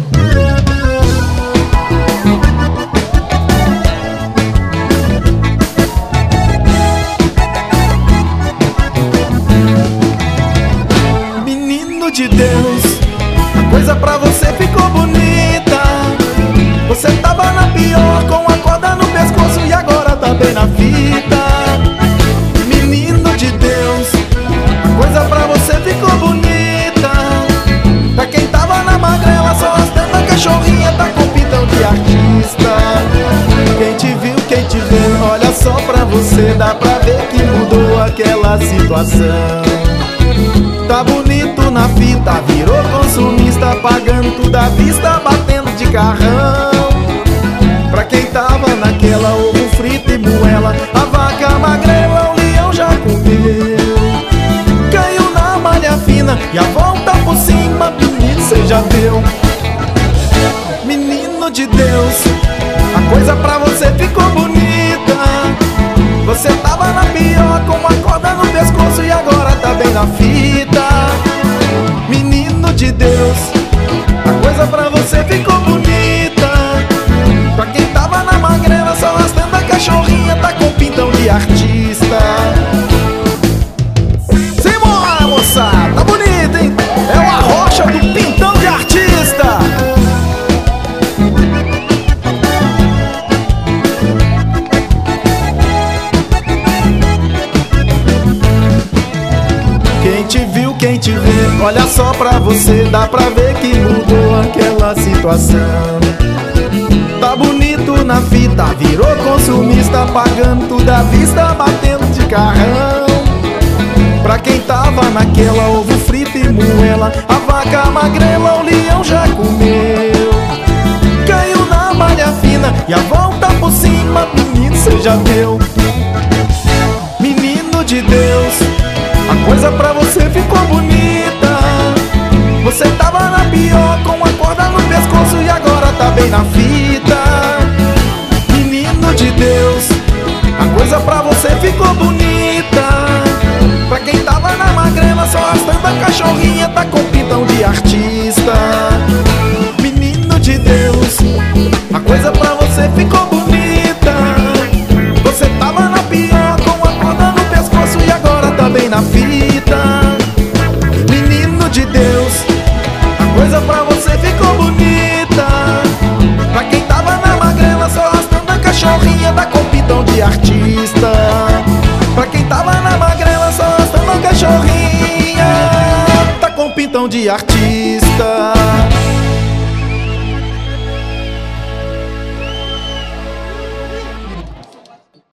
Menino de Deus, a coisa pra você ficou bonita. Você tava na pior com a corda no pescoço e agora tá bem na fita. Menino de Deus, a coisa pra você ficou bonita. Pra quem tava na magrela só ostenta a cachorrinha, tá com pintão de artista. Quem te viu, quem te vê, olha só pra você, dá pra ver que mudou aquela situação. Tá bonito na fita, virou consumista, pagando tudo à vista, batendo de carrão. Pra quem tava naquela, ovo frito e moela, a vaca magrela o leão já comeu. Caiu na malha fina e a volta por cima, menino, cê já deu. Menino de Deus, a coisa pra você ficou bonita. Você tava na pior com a corda no pescoço e agora tá bem na fita. Menino de Deus, a coisa pra você ficou bonita. Pra quem tava na magrela só ostenta a cachorrinha, tá com pintão de artista. Simbora, moçada, tá bonito, hein? É o Arrocha do pintão de artista. Quem te viu, quem te vê, olha só pra você, dá pra ver que mudou aquela situação. Tá bonito na fita, virou consumista, pagando tudo à vista, batendo de carrão. Pra quem tava naquela, ovo frito e moela, a vaca magrela o leão já comeu. Caiu na malha fina e a volta por cima, menino, cê já deu. Menino de Deus, a coisa pra você ficou bonita. Você tava na pior com a corda no pescoço e agora tá bem na fita. Menino de Deus, a coisa pra você ficou bonita. Pra quem tava na magrela só ostenta a cachorrinha, tá com pintão de artista. Menino de Deus, a coisa pra você ficou bonita. Você tava na pior com a corda no pescoço e agora tá bem na fita. Menino de Deus, a coisa pra você ficou bonita. Pra quem tava na magrela só ostenta a cachorrinha, tá com pintão de artista. Pra quem tava na magrela só ostenta a cachorrinha, tá com pintão de artista.